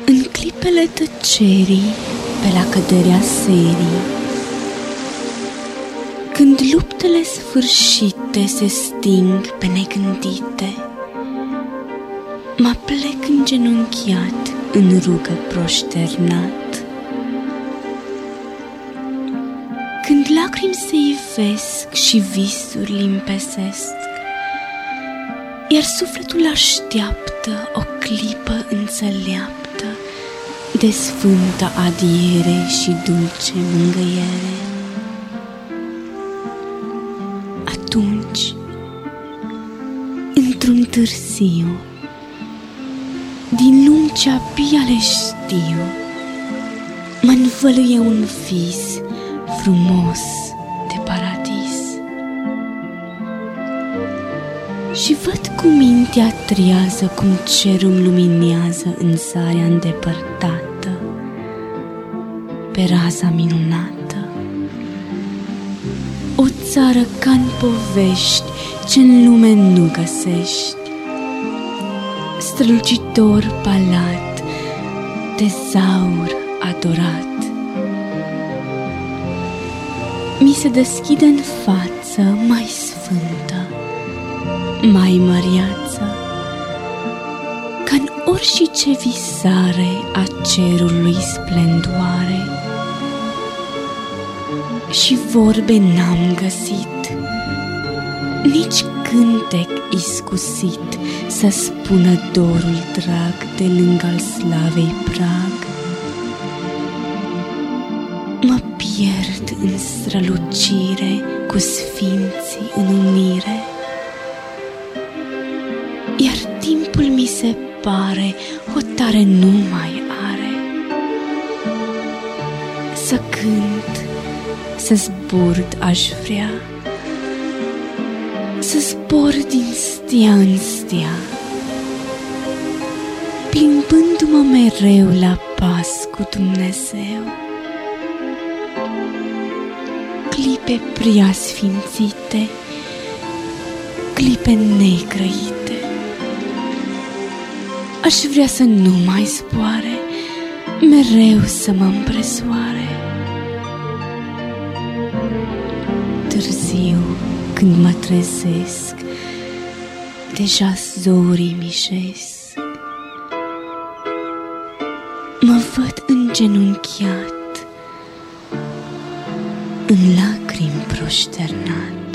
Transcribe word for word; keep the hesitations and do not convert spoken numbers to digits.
În clipele tăcerii, pe la căderea serii, când luptele sfârșite se sting pe negândite, mă plec îngenunchiat în rugă proșternat. Când lacrimi se ivesc și visuri limpezesc, iar sufletul așteaptă o clipă înțeleaptă de sfântă adiere și dulce mângâiere. Atunci, într-un târziu, din lumi ce-abia le știu, mă-nvăluie un vis frumos de paradis. Și văd cu mintea triază cum cerul luminează în zarea îndepărtată, pe raza minunată. O țară ca-n povești ce-n lume nu găsești, strălucitor palat de zaur adorat. Mi se deschide în față mai sfântă, mai măriață, ca-n orice visare a cerului splendoare. Și vorbe n-am găsit, nici cântec iscusit să spună dorul drag de lângă-al slavei prag. Mă pierd în strălucire cu sfinții în unire, iar timpul mi se pare hotare nu mai are. Să cânt, să zburt aș vrea, să zbor din stea în stea, plimbându-mă mereu la pas cu Dumnezeu. Clipe prea sfințite, clipe negrăite, aș vrea să nu mai zboare, mereu să mă împresoare. Târziu, când mă trezesc, deja zorii mișesc. Mă văd îngenunchiat, în lacrimi proșternat.